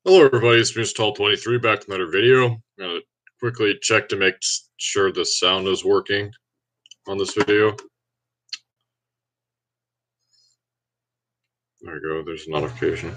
Hello everybody, it's Mr. Tall 23 back with another video. I'm gonna quickly check to make sure the sound is working on this video. There we go, there's a notification.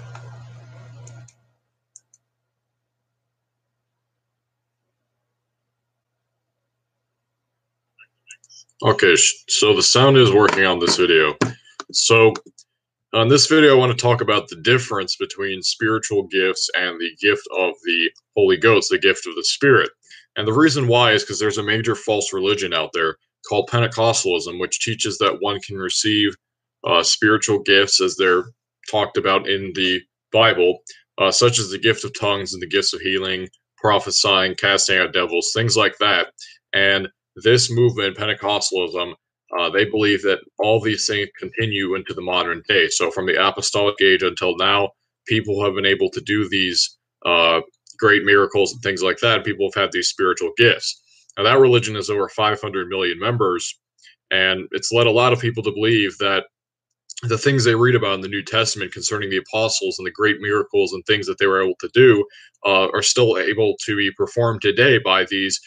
Okay, so the sound is working on this video. So on this video I want to talk about the difference between spiritual gifts and the gift of the Holy Ghost, the gift of the Spirit. And the reason why is because there's a major false religion out there called Pentecostalism, which teaches that one can receive spiritual gifts as they're talked about in the Bible, such as the gift of tongues and the gifts of healing, prophesying, casting out devils, things like that. And this movement, Pentecostalism, they believe that all these things continue into the modern day. So from the apostolic age until now, people have been able to do these great miracles and things like that. People have had these spiritual gifts. Now that religion has over 500 million members, and it's led a lot of people to believe that the things they read about in the New Testament concerning the apostles and the great miracles and things that they were able to do are still able to be performed today by these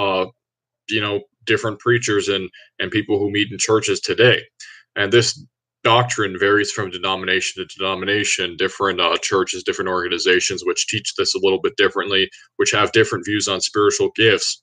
different preachers and people who meet in churches today. And this doctrine varies from denomination to denomination. Different churches, different organizations which teach this a little bit differently, which have different views on spiritual gifts.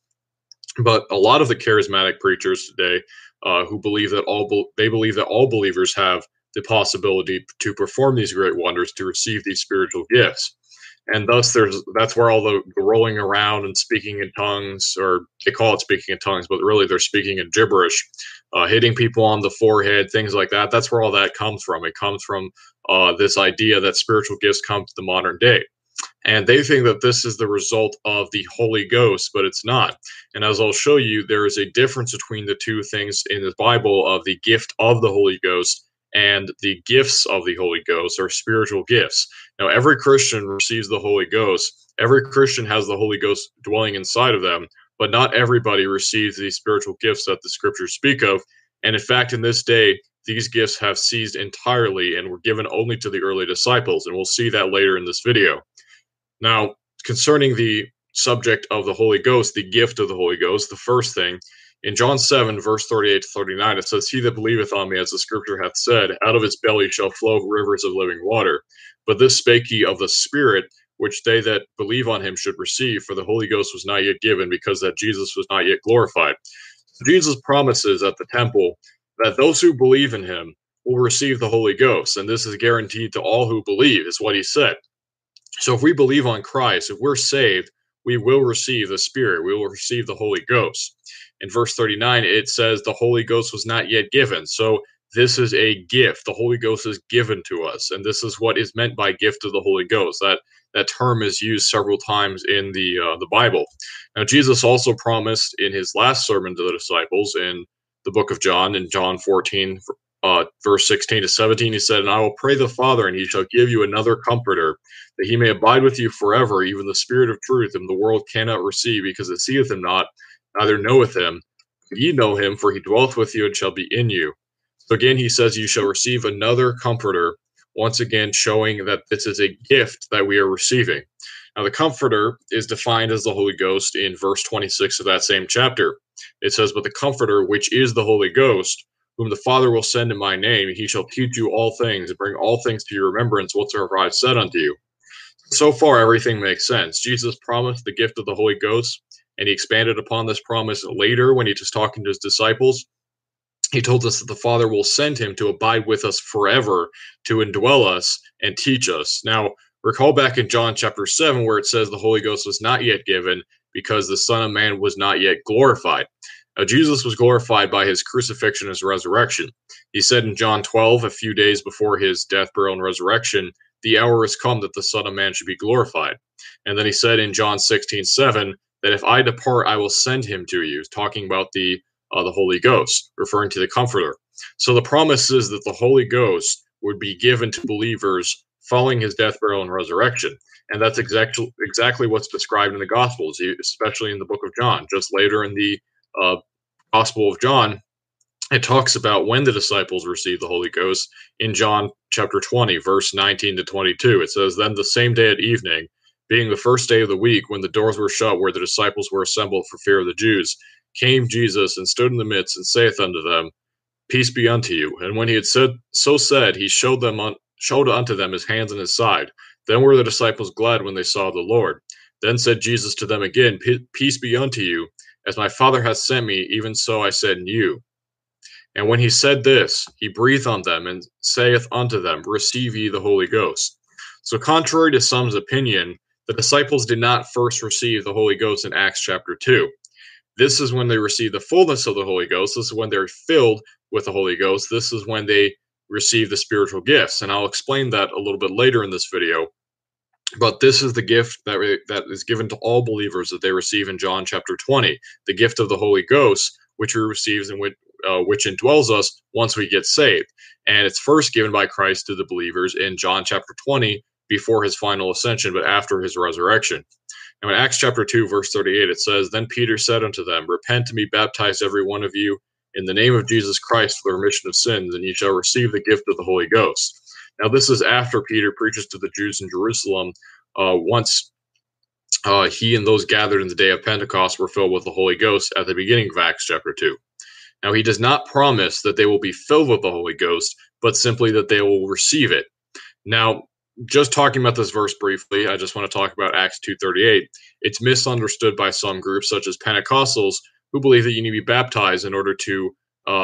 But a lot of the charismatic preachers today who believe that they believe that all believers have the possibility to perform these great wonders, to receive these spiritual gifts. And thus that's where all the rolling around and speaking in tongues, or they call it speaking in tongues, but really they're speaking in gibberish, hitting people on the forehead, things like that. That's where all that comes from. It comes from this idea that spiritual gifts come to the modern day. And they think that this is the result of the Holy Ghost, but it's not. And as I'll show you, there is a difference between the two things in the Bible of the gift of the Holy Ghost and the gifts of the Holy Ghost, or spiritual gifts. Now, every Christian receives the Holy Ghost. Every Christian has the Holy Ghost dwelling inside of them, but not everybody receives these spiritual gifts that the scriptures speak of. And in fact, in this day, these gifts have ceased entirely and were given only to the early disciples. And we'll see that later in this video. Now, concerning the subject of the Holy Ghost, the gift of the Holy Ghost, the first thing, in John 7, verse 38 to 39, it says, "He that believeth on me, as the scripture hath said, out of his belly shall flow rivers of living water. But this spake he of the Spirit, which they that believe on him should receive, for the Holy Ghost was not yet given, because that Jesus was not yet glorified." So Jesus promises at the temple that those who believe in him will receive the Holy Ghost, and this is guaranteed to all who believe, is what he said. So if we believe on Christ, if we're saved, we will receive the Spirit. We will receive the Holy Ghost. In verse 39, it says the Holy Ghost was not yet given. So this is a gift. The Holy Ghost is given to us. And this is what is meant by gift of the Holy Ghost. That term is used several times in the Bible. Now, Jesus also promised in his last sermon to the disciples in the book of John, in John 14, verse 16 to 17, he said, "And I will pray the Father, and he shall give you another comforter, that he may abide with you forever, even the Spirit of truth, whom the world cannot receive, because it seeth him not, neither knoweth him. But ye know him, for he dwelleth with you and shall be in you." So again, he says, "You shall receive another comforter," once again showing that this is a gift that we are receiving. Now, the comforter is defined as the Holy Ghost in verse 26 of that same chapter. It says, "But the comforter, which is the Holy Ghost, whom the Father will send in my name, he shall teach you all things, and bring all things to your remembrance whatsoever I have said unto you." So far, everything makes sense. Jesus promised the gift of the Holy Ghost, and he expanded upon this promise later when he was talking to his disciples. He told us that the Father will send him to abide with us forever, to indwell us and teach us. Now, recall back in John chapter 7, where it says the Holy Ghost was not yet given because the Son of Man was not yet glorified. Now, Jesus was glorified by his crucifixion and his resurrection. He said in John 12, a few days before his death, burial, and resurrection, "The hour is come that the Son of Man should be glorified." And then he said in John 16:7, that if I depart, I will send him to you, talking about the Holy Ghost, referring to the Comforter. So the promise is that the Holy Ghost would be given to believers following his death, burial, and resurrection. And that's exactly what's described in the Gospels, especially in the book of John. Just later in the Gospel of John, it talks about when the disciples received the Holy Ghost in John chapter 20, verse 19 to 22. It says, "Then the same day at evening, Being the first day of the week, when the doors were shut where the disciples were assembled for fear of the Jews, came Jesus and stood in the midst and saith unto them, Peace be unto you. And when he had said, he showed unto them his hands and his side. Then were the disciples glad when they saw the Lord. Then said Jesus to them again, Peace be unto you. As my Father hath sent me, even so I send you. And when he said this, he breathed on them and saith unto them, Receive ye the Holy Ghost. So, contrary to some's opinion, the disciples did not first receive the Holy Ghost in Acts chapter 2. This is when they receive the fullness of the Holy Ghost. This is when they're filled with the Holy Ghost. This is when they receive the spiritual gifts. And I'll explain that a little bit later in this video. But this is the gift that is given to all believers that they receive in John chapter 20, the gift of the Holy Ghost, which we receive and which indwells us once we get saved. And it's first given by Christ to the believers in John chapter 20 before his final ascension, but after his resurrection. Now in Acts chapter 2, verse 38, it says, Then Peter said unto them, Repent and be baptized every one of you in the name of Jesus Christ for the remission of sins, and ye shall receive the gift of the Holy Ghost. Now this is after Peter preaches to the Jews in Jerusalem once he and those gathered in the day of Pentecost were filled with the Holy Ghost at the beginning of Acts chapter 2. Now, he does not promise that they will be filled with the Holy Ghost, but simply that they will receive it. Now, just talking about this verse briefly, I just want to talk about Acts 2:38. It's misunderstood by some groups, such as Pentecostals, who believe that you need to be baptized in order to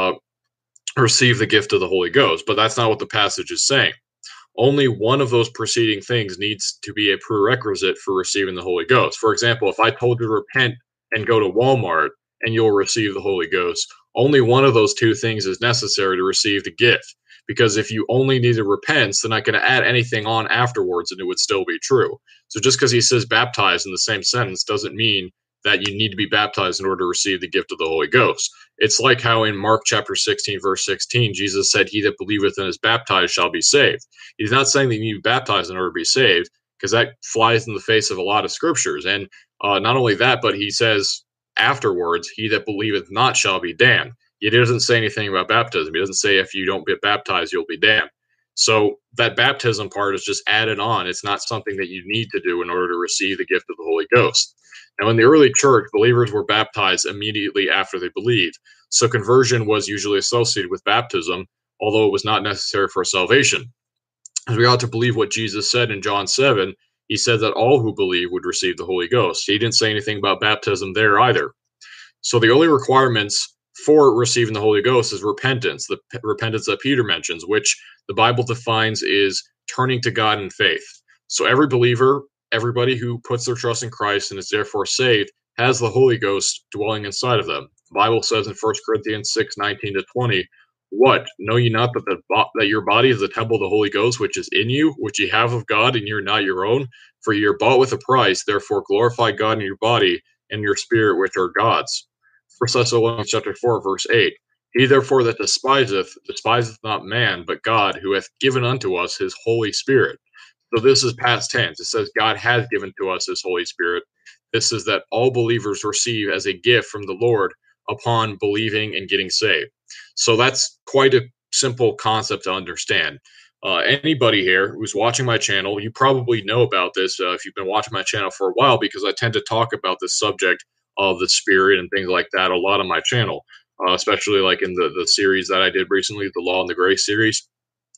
receive the gift of the Holy Ghost. But that's not what the passage is saying. Only one of those preceding things needs to be a prerequisite for receiving the Holy Ghost. For example, if I told you to repent and go to Walmart and you'll receive the Holy Ghost, only one of those two things is necessary to receive the gift. Because if you only need to repent, then I can add anything on afterwards and it would still be true. So just because he says baptize in the same sentence doesn't mean that you need to be baptized in order to receive the gift of the Holy Ghost. It's like how in Mark chapter 16, verse 16, Jesus said, He that believeth and is baptized shall be saved. He's not saying that you need to be baptized in order to be saved, because that flies in the face of a lot of scriptures. And not only that, but he says afterwards, He that believeth not shall be damned. He doesn't say anything about baptism. He doesn't say if you don't get baptized, you'll be damned. So that baptism part is just added on. It's not something that you need to do in order to receive the gift of the Holy Ghost. Now, in the early church, believers were baptized immediately after they believed. So conversion was usually associated with baptism, although it was not necessary for salvation. As we ought to believe what Jesus said in John 7, he said that all who believe would receive the Holy Ghost. He didn't say anything about baptism there either. So the only requirements for receiving the Holy Ghost is repentance, the repentance that Peter mentions, which the Bible defines is turning to God in faith. So every believer, everybody who puts their trust in Christ and is therefore saved, has the Holy Ghost dwelling inside of them. The Bible says in 1 Corinthians 6:19-20, What? Know ye not that your body is the temple of the Holy Ghost, which is in you, which ye have of God, and ye are not your own? For ye are bought with a price, therefore glorify God in your body and your spirit, which are God's. 1 Thessalonians chapter 4, verse 8. He therefore that despiseth not man, but God, who hath given unto us his Holy Spirit. So this is past tense. It says God has given to us his Holy Spirit. This is that all believers receive as a gift from the Lord upon believing and getting saved. So that's quite a simple concept to understand. Anybody here who's watching my channel, you probably know about this if you've been watching my channel for a while, because I tend to talk about this subject of the Spirit and things like that a lot on my channel, especially like in the series that I did recently, the Law and the Grace series.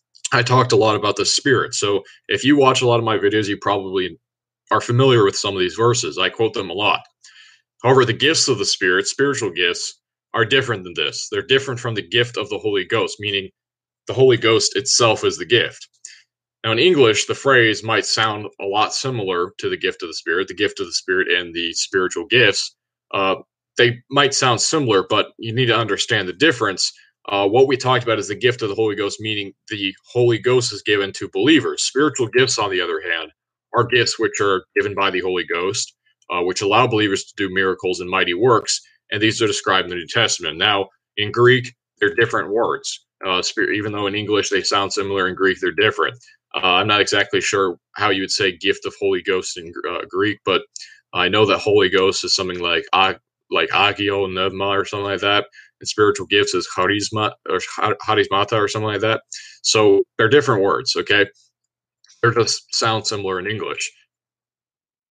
I talked a lot about the Spirit. So if you watch a lot of my videos, you probably are familiar with some of these verses. I quote them a lot. However, the gifts of the Spirit, spiritual gifts, are different than this. They're different from the gift of the Holy Ghost, meaning the Holy Ghost itself is the gift. Now, in English, the phrase might sound a lot similar to the gift of the Spirit and the spiritual gifts. They might sound similar, but you need to understand the difference. What we talked about is the gift of the Holy Ghost, meaning the Holy Ghost is given to believers. Spiritual gifts, on the other hand, are gifts which are given by the Holy Ghost, which allow believers to do miracles and mighty works, and these are described in the New Testament. Now, in Greek, they're different words. Even though in English they sound similar, in Greek they're different. I'm not exactly sure how you would say gift of Holy Ghost in Greek, but I know that Holy Ghost is something like agio pneuma or something like that, and spiritual gifts is charisma or charismata or something like that. So they're different words, okay? They just sound similar in English.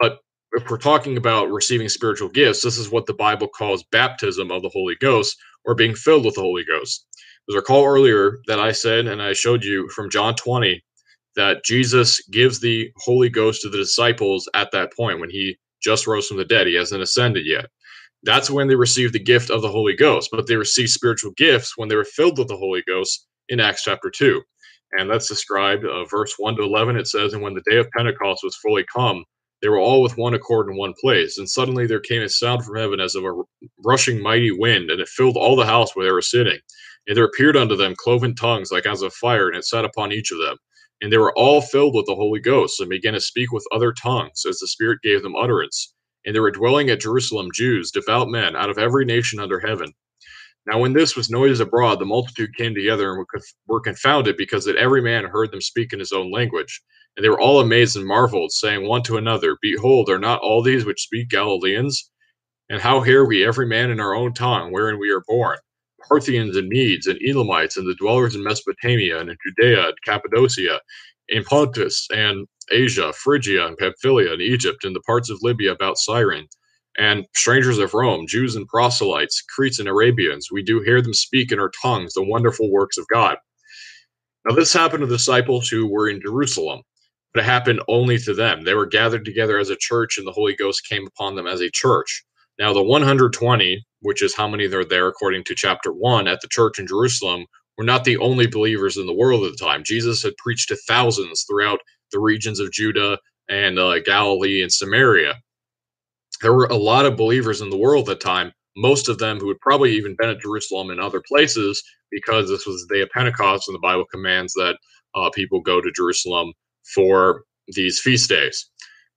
if we're talking about receiving spiritual gifts, this is what the Bible calls baptism of the Holy Ghost, or being filled with the Holy Ghost. As I recall earlier that I said, and I showed you from John 20, that Jesus gives the Holy Ghost to the disciples at that point when he just rose from the dead. He hasn't ascended yet. That's when they received the gift of the Holy Ghost, but they received spiritual gifts when they were filled with the Holy Ghost in Acts chapter 2. And that's described, verse 1 to 11. It says, "And when the day of Pentecost was fully come, they were all with one accord in one place. And suddenly there came a sound from heaven as of a rushing mighty wind, and it filled all the house where they were sitting. And there appeared unto them cloven tongues like as of fire, and it sat upon each of them. And they were all filled with the Holy Ghost, and began to speak with other tongues, as the Spirit gave them utterance. And there were dwelling at Jerusalem Jews, devout men, out of every nation under heaven. Now, when this was noised abroad, the multitude came together and were confounded, because that every man heard them speak in his own language. And they were all amazed and marveled, saying one to another, Behold, are not all these which speak Galileans? And how hear we every man in our own tongue, wherein we are born? Parthians and Medes and Elamites and the dwellers in Mesopotamia and in Judea and Cappadocia, in Pontus and Asia, Phrygia and Pamphylia and Egypt, and the parts of Libya about Cyrene, and strangers of Rome, Jews and proselytes, Cretes and Arabians, we do hear them speak in our tongues the wonderful works of God." Now, this happened to the disciples who were in Jerusalem, but it happened only to them. They were gathered together as a church, and the Holy Ghost came upon them as a church. Now, the 120, which is how many there are there according to chapter 1 at the church in Jerusalem, were not the only believers in the world at the time. Jesus had preached to thousands throughout the regions of Judah and Galilee and Samaria. There were a lot of believers in the world at the time, most of them who had probably even been at Jerusalem and other places, because this was the day of Pentecost, and the Bible commands that people go to Jerusalem for these feast days.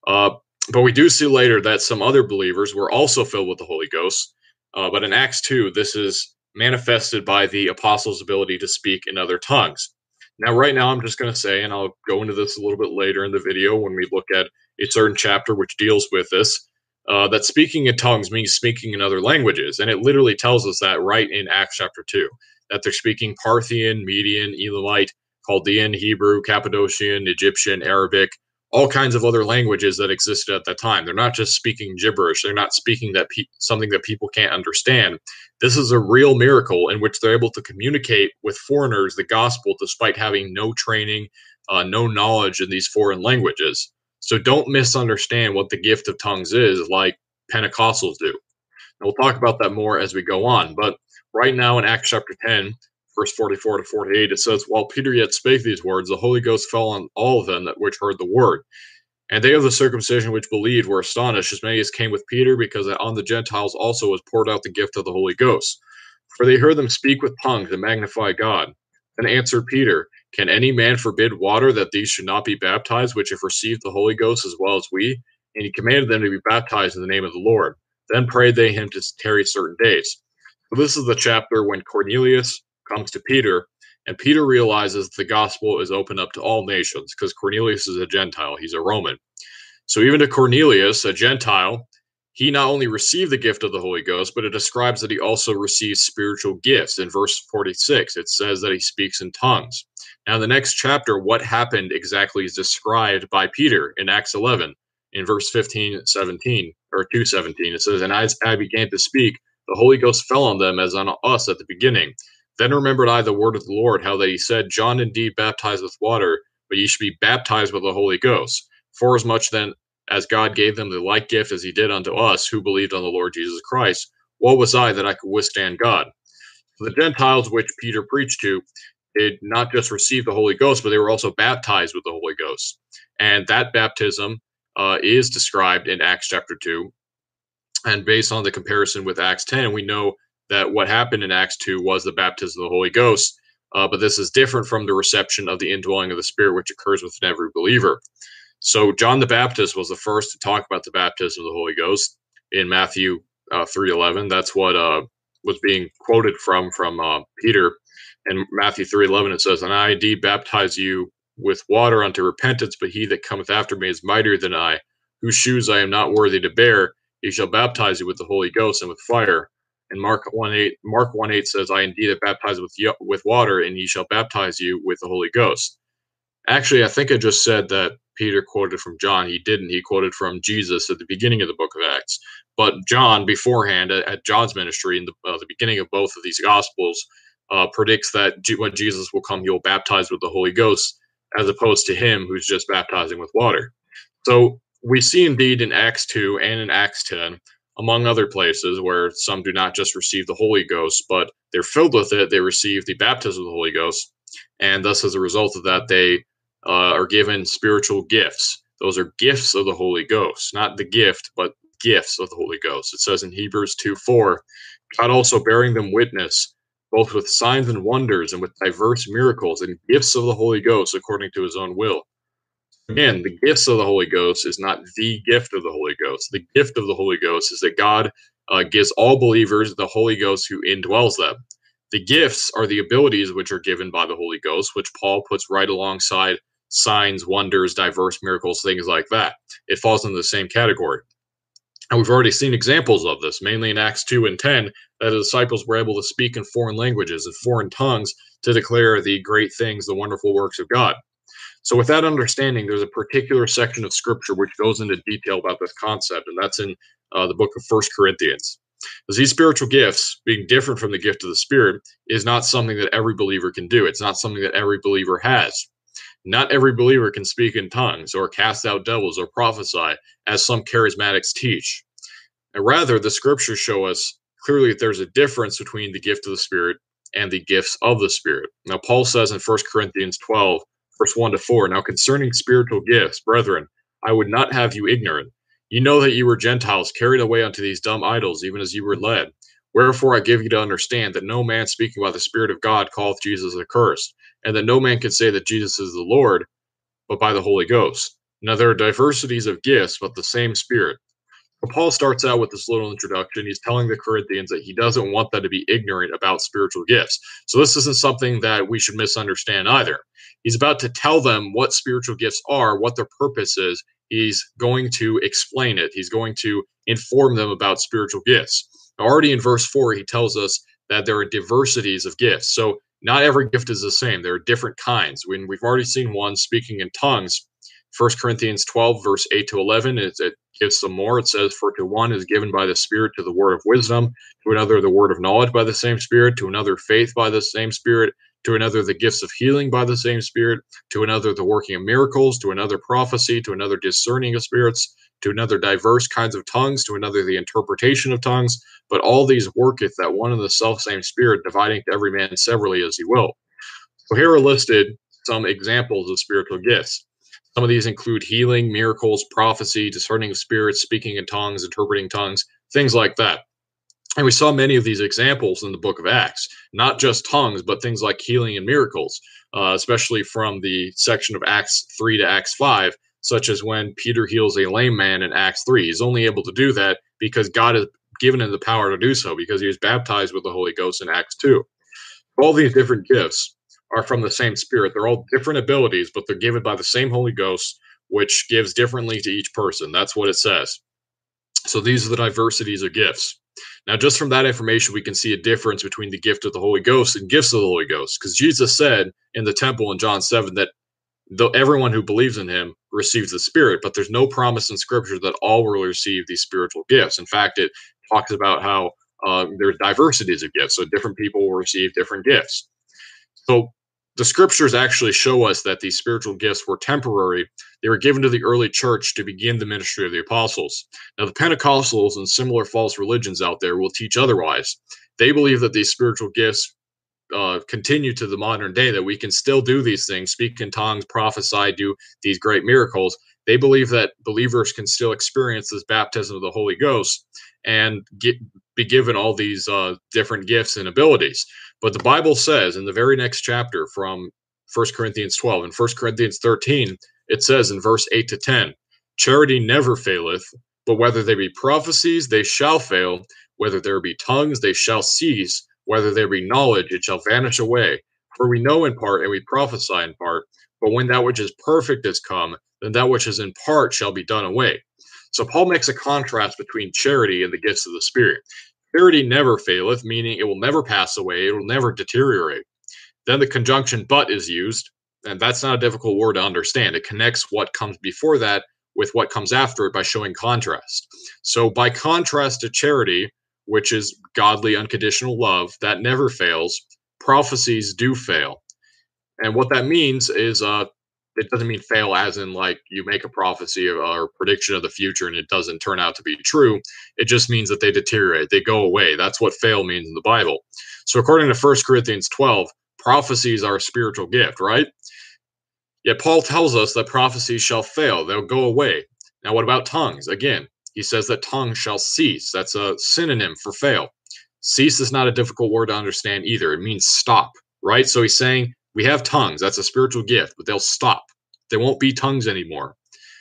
But we do see later that some other believers were also filled with the Holy Ghost. But in Acts 2, this is manifested by the apostles' ability to speak in other tongues. Now, right now, I'm just going to say, and I'll go into this a little bit later in the video when we look at a certain chapter which deals with this, that speaking in tongues means speaking in other languages. And it literally tells us that right in Acts chapter 2, that they're speaking Parthian, Median, Elamite, Chaldean, Hebrew, Cappadocian, Egyptian, Arabic, all kinds of other languages that existed at that time. They're not just speaking gibberish. They're not speaking something that people can't understand. This is a real miracle in which they're able to communicate with foreigners the gospel despite having no training, no knowledge in these foreign languages. So don't misunderstand what the gift of tongues is like Pentecostals do. And we'll talk about that more as we go on. But right now in Acts chapter 10, verse 44 to 48, it says, "While Peter yet spake these words, the Holy Ghost fell on all of them that which heard the word. And they of the circumcision which believed were astonished, as many as came with Peter, because that on the Gentiles also was poured out the gift of the Holy Ghost. For they heard them speak with tongues and magnify God. Then answered Peter, Can any man forbid water that these should not be baptized, which have received the Holy Ghost as well as we? And he commanded them to be baptized in the name of the Lord. Then prayed they him to tarry certain days." So this is the chapter when Cornelius comes to Peter, and Peter realizes the gospel is open up to all nations, because Cornelius is a Gentile, he's a Roman. So even to Cornelius, a Gentile, he not only received the gift of the Holy Ghost, but it describes that he also receives spiritual gifts. In verse 46, it says that he speaks in tongues. Now, in the next chapter, what happened exactly is described by Peter in Acts 11, in verse 15, 17, or 2:17. It says, "And as I began to speak, the Holy Ghost fell on them as on us at the beginning. Then remembered I the word of the Lord, how that he said, John indeed baptized with water, but ye should be baptized with the Holy Ghost. Forasmuch then as God gave them the like gift as he did unto us, who believed on the Lord Jesus Christ, what was I that I could withstand God?" So the Gentiles which Peter preached to did not just receive the Holy Ghost, but they were also baptized with the Holy Ghost. And that baptism is described in Acts chapter 2. And based on the comparison with Acts 10, we know that what happened in Acts 2 was the baptism of the Holy Ghost. But this is different from the reception of the indwelling of the Spirit, which occurs within every believer. So John the Baptist was the first to talk about the baptism of the Holy Ghost in Matthew 3:11. That's what was being quoted from Peter. In Matthew 3:11, it says, "And I indeed baptize you with water unto repentance, but he that cometh after me is mightier than I, whose shoes I am not worthy to bear. He shall baptize you with the Holy Ghost and with fire." And Mark 1:8 says, "I indeed have baptized with water, and he shall baptize you with the Holy Ghost." Actually, I think I just said that Peter quoted from John. He didn't. He quoted from Jesus at the beginning of the book of Acts. But John, beforehand, at John's ministry, in the beginning of both of these Gospels, predicts that when Jesus will come, he will baptize with the Holy Ghost, as opposed to him who's just baptizing with water. So we see indeed in Acts 2 and in Acts 10, among other places, where some do not just receive the Holy Ghost, but they're filled with it, they receive the baptism of the Holy Ghost, and thus as a result of that, they are given spiritual gifts. Those are gifts of the Holy Ghost, not the gift, but gifts of the Holy Ghost. It says in Hebrews 2:4, God also bearing them witness, both with signs and wonders and with diverse miracles and gifts of the Holy Ghost according to his own will. Again, the gifts of the Holy Ghost is not the gift of the Holy Ghost. The gift of the Holy Ghost is that God gives all believers the Holy Ghost who indwells them. The gifts are the abilities which are given by the Holy Ghost, which Paul puts right alongside signs, wonders, diverse miracles, things like that. It falls into the same category. And we've already seen examples of this, mainly in Acts 2 and 10, that the disciples were able to speak in foreign languages and foreign tongues to declare the great things, the wonderful works of God. So with that understanding, there's a particular section of Scripture which goes into detail about this concept, and that's in the book of 1 Corinthians. Because these spiritual gifts, being different from the gift of the Spirit, is not something that every believer can do. It's not something that every believer has. Not every believer can speak in tongues or cast out devils or prophesy, as some charismatics teach. And rather, the Scriptures show us clearly that there's a difference between the gift of the Spirit and the gifts of the Spirit. Now, Paul says in 1 Corinthians 12, verse 1-4, now concerning spiritual gifts, brethren, I would not have you ignorant. You know that you were Gentiles carried away unto these dumb idols, even as you were led. Wherefore I give you to understand that no man speaking by the Spirit of God calleth Jesus accursed, and that no man can say that Jesus is the Lord, but by the Holy Ghost. Now there are diversities of gifts, but the same Spirit. But Paul starts out with this little introduction. He's telling the Corinthians that he doesn't want them to be ignorant about spiritual gifts. So this isn't something that we should misunderstand either. He's about to tell them what spiritual gifts are, what their purpose is. He's going to explain it. He's going to inform them about spiritual gifts. Now, already in verse 4, he tells us that there are diversities of gifts. So not every gift is the same. There are different kinds. When we've already seen one speaking in tongues, 1 Corinthians 12, verse 8-11, it gives some more. It says, for to one is given by the Spirit to the word of wisdom, to another the word of knowledge by the same Spirit, to another faith by the same Spirit, to another the gifts of healing by the same Spirit, to another the working of miracles, to another prophecy, to another discerning of spirits, to another diverse kinds of tongues, to another the interpretation of tongues. But all these worketh that one and the selfsame Spirit, dividing to every man severally as he will. So here are listed some examples of spiritual gifts. Some of these include healing, miracles, prophecy, discerning of spirits, speaking in tongues, interpreting tongues, things like that. And we saw many of these examples in the book of Acts, not just tongues, but things like healing and miracles, especially from the section of Acts 3 to Acts 5, such as when Peter heals a lame man in Acts 3. He's only able to do that because God has given him the power to do so, because he was baptized with the Holy Ghost in Acts 2. All these different gifts are from the same Spirit. They're all different abilities, but they're given by the same Holy Ghost, which gives differently to each person. That's what it says. So these are the diversities of gifts. Now, just from that information, we can see a difference between the gift of the Holy Ghost and gifts of the Holy Ghost, because Jesus said in the temple in John 7 that everyone who believes in him receives the Spirit, but there's no promise in Scripture that all will receive these spiritual gifts. In fact, it talks about how there's diversities of gifts, so different people will receive different gifts. So the Scriptures actually show us that these spiritual gifts were temporary. They were given to the early church to begin the ministry of the apostles. Now, the Pentecostals and similar false religions out there will teach otherwise. They believe that these spiritual gifts continue to the modern day, that we can still do these things, speak in tongues, prophesy, do these great miracles. They believe that believers can still experience this baptism of the Holy Ghost and be given all these different gifts and abilities. But the Bible says in the very next chapter from 1 Corinthians 12 and 1 Corinthians 13, it says in verse 8-10, charity never faileth, but whether there be prophecies, they shall fail. Whether there be tongues, they shall cease. Whether there be knowledge, it shall vanish away. For we know in part, and we prophesy in part. But when that which is perfect is come, then that which is in part shall be done away. So Paul makes a contrast between charity and the gifts of the Spirit. Charity never faileth, meaning it will never pass away, it will never deteriorate. Then the conjunction but is used, And that's not a difficult word to understand. It connects what comes before that with what comes after it by showing contrast. So, by contrast to charity, which is godly unconditional love that never fails, prophecies do fail. And what that means is it doesn't mean fail as in like you make a prophecy or prediction of the future and it doesn't turn out to be true. It just means that they deteriorate, they go away. That's what fail means in the Bible. So according to 1 Corinthians 12, prophecies are a spiritual gift, right? Yet Paul tells us that prophecies shall fail, they'll go away. Now, what about tongues? Again, he says that tongues shall cease. That's a synonym for fail. Cease is not a difficult word to understand either. It means stop, right? So he's saying we have tongues, that's a spiritual gift, but they'll stop. They won't be tongues anymore.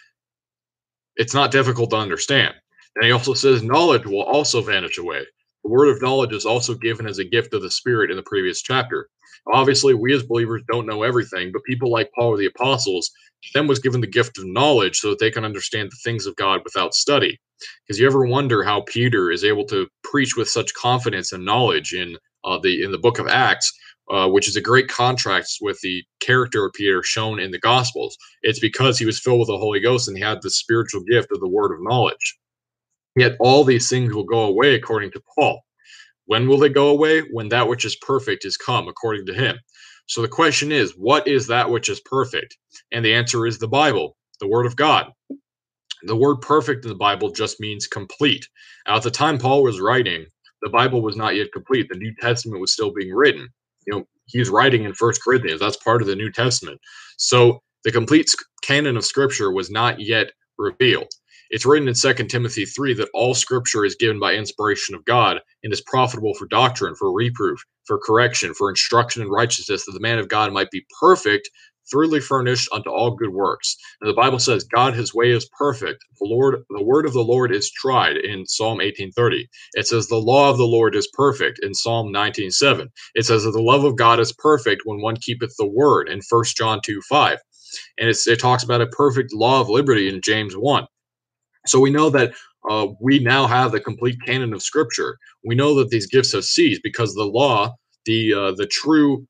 It's not difficult to understand. And he also says knowledge will also vanish away. The word of knowledge is also given as a gift of the Spirit in the previous chapter. Obviously, we as believers don't know everything, but people like Paul or the apostles, them was given the gift of knowledge so that they can understand the things of God without study. Because you ever wonder how Peter is able to preach with such confidence and knowledge in the book of Acts, which is a great contrast with the character of Peter shown in the Gospels. It's because he was filled with the Holy Ghost and he had the spiritual gift of the word of knowledge. Yet all these things will go away according to Paul. When will they go away? When that which is perfect is come, according to him. So the question is, what is that which is perfect? And the answer is the Bible, the Word of God. The word perfect in the Bible just means complete. Now, at the time Paul was writing, the Bible was not yet complete. The New Testament was still being written. He's writing in 1 Corinthians. That's part of the New Testament. So the complete canon of Scripture was not yet revealed. It's written in 2 Timothy 3 that all Scripture is given by inspiration of God and is profitable for doctrine, for reproof, for correction, for instruction in righteousness, that the man of God might be perfect, thoroughly furnished unto all good works. And the Bible says, God, his way is perfect. The word of the Lord is tried in Psalm 18:30. It says, the law of the Lord is perfect in Psalm 19:7. It says that the love of God is perfect when one keepeth the word in 1 John 2:5. And it talks about a perfect law of liberty in James 1. So we know that we now have the complete canon of Scripture. We know that these gifts have ceased because the law, the true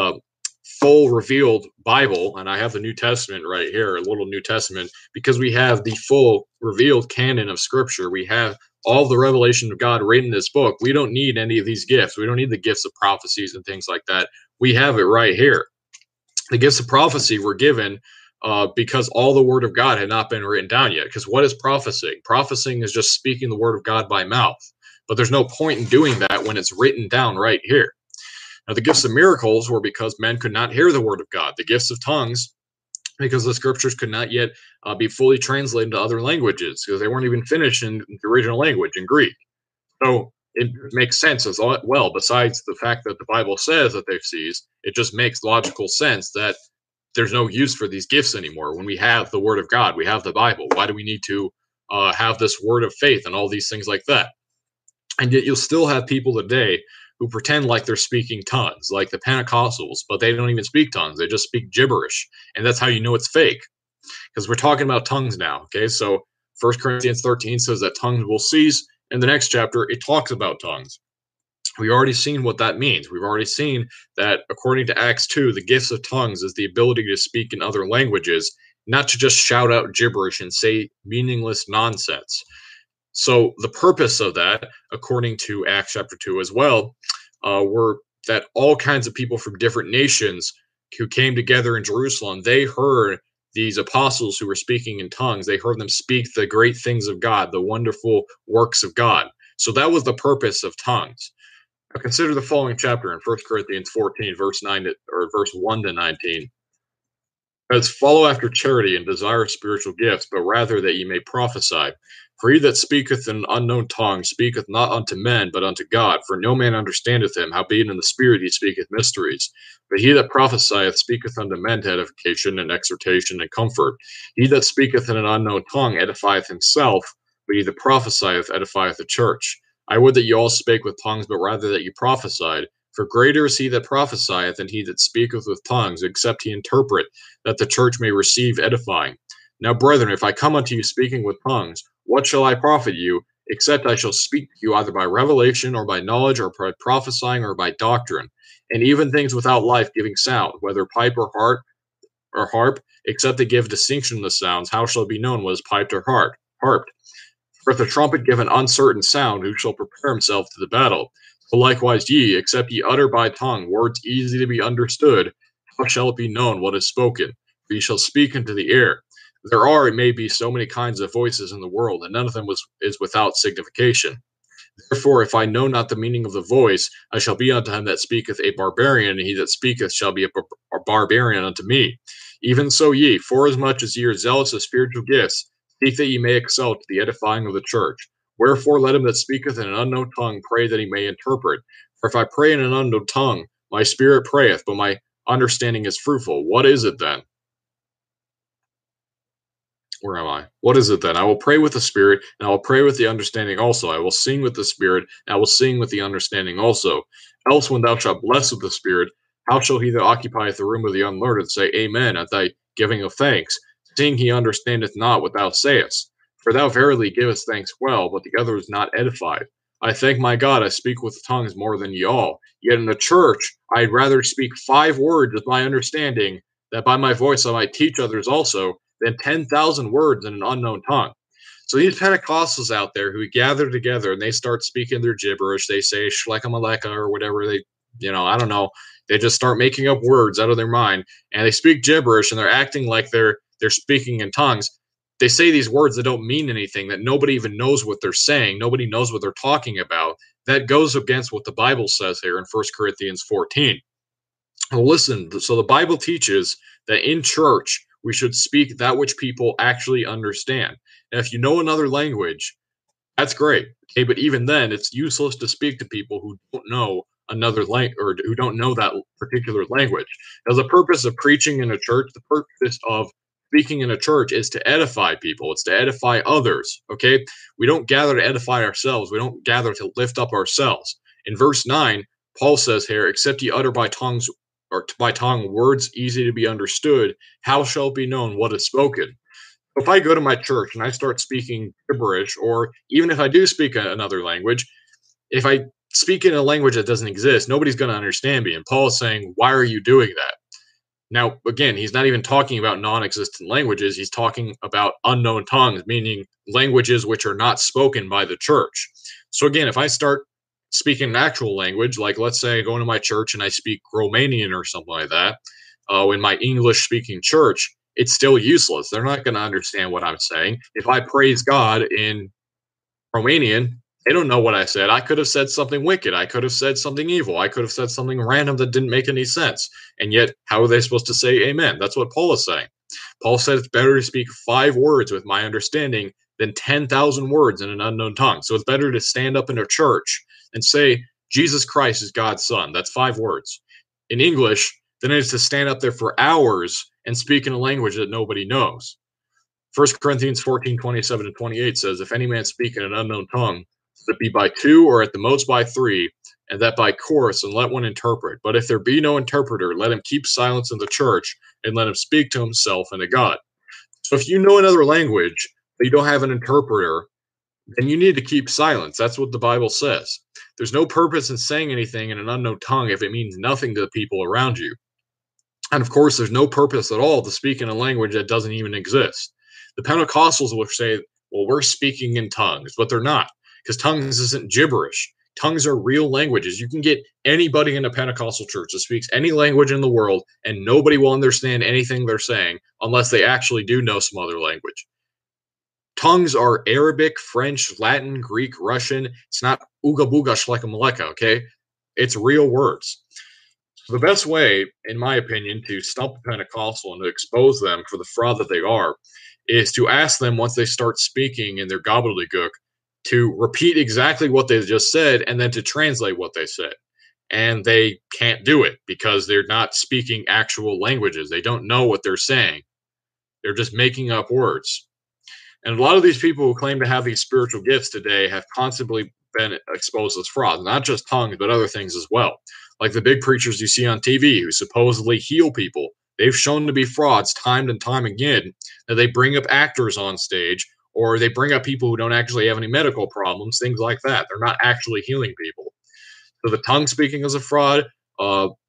full revealed Bible, and I have the New Testament right here, a little New Testament, because we have the full revealed canon of Scripture. We have all the revelation of God written in this book. We don't need any of these gifts. We don't need the gifts of prophecies and things like that. We have it right here. The gifts of prophecy were given because all the word of God had not been written down yet. Because what is prophesying? Prophesying is just speaking the word of God by mouth. But there's no point in doing that when it's written down right here. Now, the gifts of miracles were because men could not hear the word of God. The gifts of tongues, because the scriptures could not yet be fully translated into other languages, because they weren't even finished in the original language, in Greek. So it makes sense as well. Besides the fact that the Bible says that they've ceased, it just makes logical sense that there's no use for these gifts anymore. When we have the Word of God, we have the Bible. Why do we need to have this word of faith and all these things like that? And yet you'll still have people today who pretend like they're speaking tongues, like the Pentecostals, but they don't even speak tongues. They just speak gibberish. And that's how you know it's fake, because we're talking about tongues now. Okay, so 1 Corinthians 13 says that tongues will cease. In the next chapter, it talks about tongues. We've already seen what that means. We've already seen that according to Acts 2, the gifts of tongues is the ability to speak in other languages, not to just shout out gibberish and say meaningless nonsense. So the purpose of that, according to Acts chapter 2 as well, were that all kinds of people from different nations who came together in Jerusalem, they heard these apostles who were speaking in tongues. They heard them speak the great things of God, the wonderful works of God. So that was the purpose of tongues. Now consider the following chapter in 1 Corinthians 14, verse 1 to 19. As follow after charity and desire spiritual gifts, but rather that ye may prophesy. For he that speaketh in an unknown tongue speaketh not unto men, but unto God. For no man understandeth him, howbeit in the Spirit he speaketh mysteries. But he that prophesieth speaketh unto men to edification and exhortation and comfort. He that speaketh in an unknown tongue edifieth himself, but he that prophesieth edifieth the church. I would that ye all spake with tongues, but rather that ye prophesied. For greater is he that prophesieth than he that speaketh with tongues, except he interpret, that the church may receive edifying. Now, brethren, if I come unto you speaking with tongues, what shall I profit you, except I shall speak to you either by revelation, or by knowledge, or by prophesying, or by doctrine, and even things without life giving sound, whether pipe or harp, or harp, except they give distinction in the sounds, how shall it be known what is piped or harped? For if the trumpet give an uncertain sound, who shall prepare himself to the battle? So likewise ye, except ye utter by tongue words easy to be understood, how shall it be known what is spoken? For ye shall speak into the air. There are, it may be, so many kinds of voices in the world, and none of them is without signification. Therefore, if I know not the meaning of the voice, I shall be unto him that speaketh a barbarian, and he that speaketh shall be a barbarian unto me. Even so ye, forasmuch as ye are zealous of spiritual gifts, seek that ye may excel to the edifying of the church. Wherefore let him that speaketh in an unknown tongue pray that he may interpret. For if I pray in an unknown tongue, my spirit prayeth, but my understanding is fruitful. What is it then? Where am I? What is it then? I will pray with the Spirit, and I will pray with the understanding also. I will sing with the Spirit, and I will sing with the understanding also. Else, when thou shalt bless with the Spirit, how shall he that occupieth the room of the unlearned say Amen at thy giving of thanks, seeing he understandeth not what thou sayest? For thou verily givest thanks well, but the other is not edified. I thank my God I speak with tongues more than ye all. Yet in the church I'd rather speak 5 words with my understanding, that by my voice I might teach others also, than 10,000 words in an unknown tongue. So these Pentecostals out there who gather together and they start speaking their gibberish, they say shlekamaleka or whatever they, I don't know. They just start making up words out of their mind and they speak gibberish and they're acting like they're speaking in tongues. They say these words that don't mean anything, that nobody even knows what they're saying. Nobody knows what they're talking about. That goes against what the Bible says here in 1 Corinthians 14. Well, listen, so the Bible teaches that in church, we should speak that which people actually understand. And if you know another language, that's great. Okay, but even then, it's useless to speak to people who don't know another language or who don't know that particular language. Now, the purpose of preaching in a church, the purpose of speaking in a church is to edify people. It's to edify others. Okay, we don't gather to edify ourselves. We don't gather to lift up ourselves. In verse 9, Paul says here, except ye utter by tongues or by tongue words easy to be understood, how shall it be known what is spoken? If I go to my church and I start speaking gibberish, or even if I do speak another language, if I speak in a language that doesn't exist, nobody's going to understand me. And Paul is saying, why are you doing that? Now, again, he's not even talking about non existent languages. He's talking about unknown tongues, meaning languages which are not spoken by the church. So, again, if I start speaking an actual language, like let's say I go into my church and I speak Romanian or something like that, in my English speaking church, it's still useless. They're not going to understand what I'm saying. If I praise God in Romanian, they don't know what I said. I could have said something wicked. I could have said something evil. I could have said something random that didn't make any sense. And yet, how are they supposed to say amen? That's what Paul is saying. Paul said it's better to speak 5 words with my understanding than 10,000 words in an unknown tongue. So it's better to stand up in a church and say, Jesus Christ is God's son. That's 5 words. In English, than it is to stand up there for hours and speak in a language that nobody knows. 1 Corinthians 14:27-28 says, if any man speak in an unknown tongue, that be by 2 or at the most by 3, and that by course, and let one interpret. But if there be no interpreter, let him keep silence in the church, and let him speak to himself and to God. So if you know another language, but you don't have an interpreter, then you need to keep silence. That's what the Bible says. There's no purpose in saying anything in an unknown tongue if it means nothing to the people around you. And of course, there's no purpose at all to speak in a language that doesn't even exist. The Pentecostals will say, well, we're speaking in tongues, but they're not, because tongues isn't gibberish. Tongues are real languages. You can get anybody in a Pentecostal church that speaks any language in the world, and nobody will understand anything they're saying unless they actually do know some other language. Tongues are Arabic, French, Latin, Greek, Russian. It's not ooga booga shleka maleka, okay? It's real words. The best way, in my opinion, to stump a Pentecostal and to expose them for the fraud that they are is to ask them once they start speaking in their gobbledygook to repeat exactly what they just said and then to translate what they said. And they can't do it because they're not speaking actual languages. They don't know what they're saying. They're just making up words. And a lot of these people who claim to have these spiritual gifts today have constantly been exposed as fraud, not just tongues, but other things as well. Like the big preachers you see on TV who supposedly heal people. They've shown to be frauds time and time again. That they bring up actors on stage, or they bring up people who don't actually have any medical problems, things like that. They're not actually healing people. So the tongue speaking is a fraud.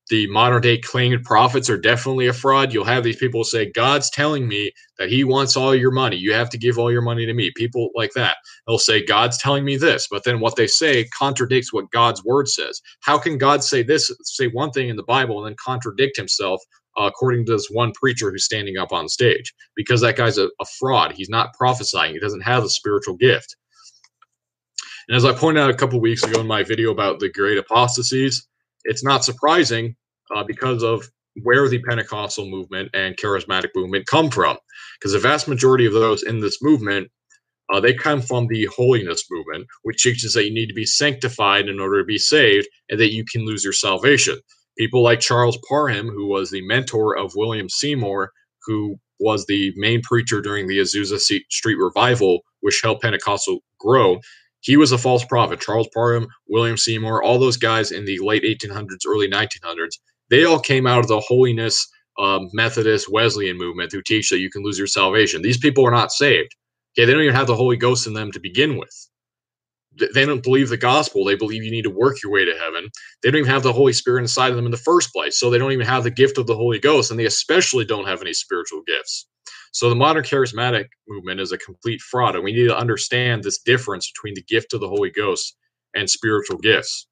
the modern day claimed prophets are definitely a fraud. You'll have these people say, God's telling me that he wants all your money. You have to give all your money to me. People like that. They'll say, God's telling me this, but then what they say contradicts what God's word says. How can God say this, say one thing in the Bible and then contradict himself according to this one preacher who's standing up on stage? Because that guy's a fraud. He's not prophesying. He doesn't have a spiritual gift. And as I pointed out a couple weeks ago in my video about the great apostasies, it's not surprising because of where the Pentecostal movement and charismatic movement come from. Because the vast majority of those in this movement, they come from the holiness movement, which teaches that you need to be sanctified in order to be saved and that you can lose your salvation. People like Charles Parham, who was the mentor of William Seymour, who was the main preacher during the Azusa Street revival, which helped Pentecostal grow. He was a false prophet. Charles Parham, William Seymour, all those guys in the late 1800s, early 1900s, they all came out of the holiness Methodist Wesleyan movement who teach that you can lose your salvation. These people are not saved. Okay, they don't even have the Holy Ghost in them to begin with. They don't believe the gospel. They believe you need to work your way to heaven. They don't even have the Holy Spirit inside of them in the first place. So they don't even have the gift of the Holy Ghost, and they especially don't have any spiritual gifts. So the modern charismatic movement is a complete fraud, and we need to understand this difference between the gift of the Holy Ghost and spiritual gifts.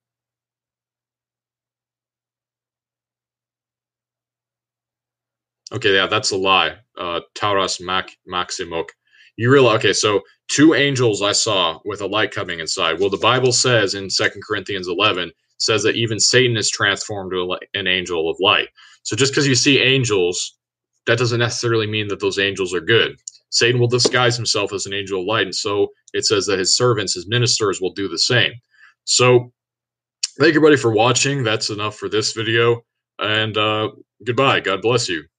Okay, yeah, that's a lie. Tauras Maximok. You realize, okay, so two angels I saw with a light coming inside. Well, the Bible says in 2 Corinthians 11, says that even Satan is transformed to an angel of light. So just because you see angels, that doesn't necessarily mean that those angels are good. Satan will disguise himself as an angel of light, and so it says that his servants, his ministers, will do the same. So thank you, everybody, for watching. That's enough for this video, and goodbye. God bless you.